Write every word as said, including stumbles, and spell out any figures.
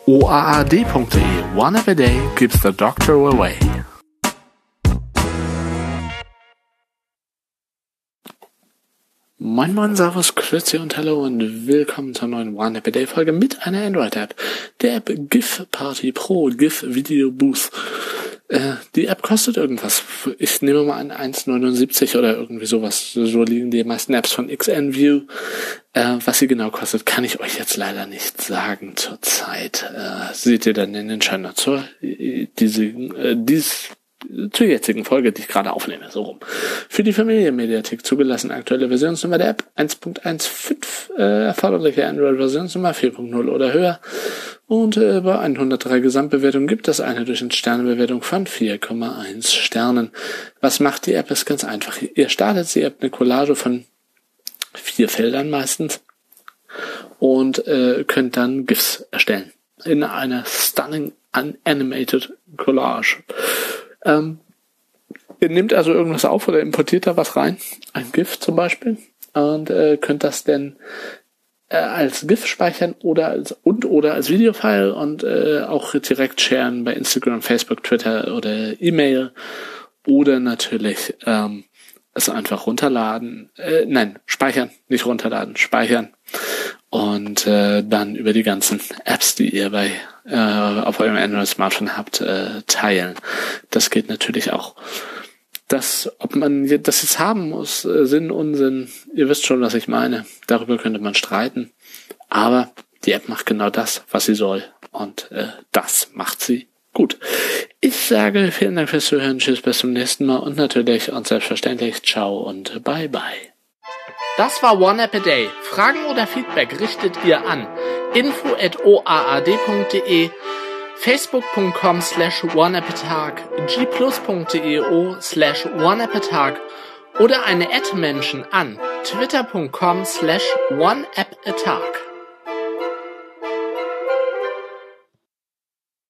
o a a d punkt d e. One app a day keeps the doctor away. Moin Moin, Servus, Grüezi und Hallo und willkommen zur neuen One App a Day Folge mit einer Android-App, der App GIF Party Pro, GIF Video Booth. Äh, die App kostet irgendwas. Ich nehme mal an eins Komma neunundsiebzig oder irgendwie sowas. So liegen die meisten Apps von XNView. Äh, was sie genau kostet, kann ich euch jetzt leider nicht sagen zurzeit. Äh, seht ihr dann in den Shownotes zur, diese, äh, dies, zur jetzigen Folge, die ich gerade aufnehme, so rum. Für die Familienmediathek zugelassen, aktuelle Versionsnummer der App eins Punkt eins Punkt fünf, äh, erforderliche Android-Versionsnummer vier Punkt null oder höher. Und äh, bei hundertdrei Gesamtbewertungen gibt es eine durch eine Sternebewertung von vier Komma eins Sternen. Was macht die App? Ist ganz einfach. Ihr startet die App eine Collage von vier Feldern meistens und äh, könnt dann GIFs erstellen in einer stunning unanimated Collage. Ähm, ihr nehmt also irgendwas auf oder importiert da was rein, ein GIF zum Beispiel, und äh, könnt das dann äh, als GIF speichern oder als und oder als Videofile und äh, auch direkt sharen bei Instagram, Facebook, Twitter oder E-Mail oder natürlich ähm, es einfach runterladen, äh, nein, speichern, nicht runterladen, speichern und äh, dann über die ganzen Apps, die ihr bei äh, auf eurem Android-Smartphone habt, äh, teilen. Das geht natürlich auch. Das, ob man das jetzt haben muss, äh, Sinn, Unsinn, ihr wisst schon, was ich meine. Darüber könnte man streiten. Aber die App macht genau das, was sie soll. Und äh, das macht sie gut. Ich sage vielen Dank fürs Zuhören, tschüss, bis zum nächsten Mal und natürlich und selbstverständlich ciao und bye bye. Das war One App a Day. Fragen oder Feedback richtet ihr an info at o a a d punkt d e, facebook punkt com slash one app a tag, g plus punkt d e o slash one app a tag oder eine Ad-Menschen an twitter punkt com slash one app a tag.